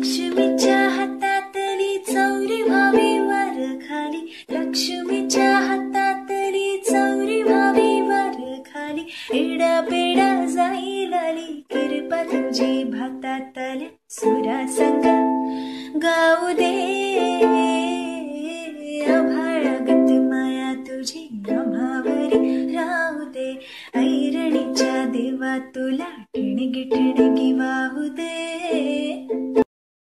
लक्ष्मीच्या हातातली चौरी व्हावी वर खाली, लक्ष्मीच्या हातातली चौरी व्हावी वर खाली, एडा पेडा जाईल आली, कृपा तुझी भातातल्या सुरा संग गाऊ दे, आभाळागत माया तुझी आभावरी राहू दे, ऐरणीच्या देवा तुला ठिणगी ठिणगी वाहू दे.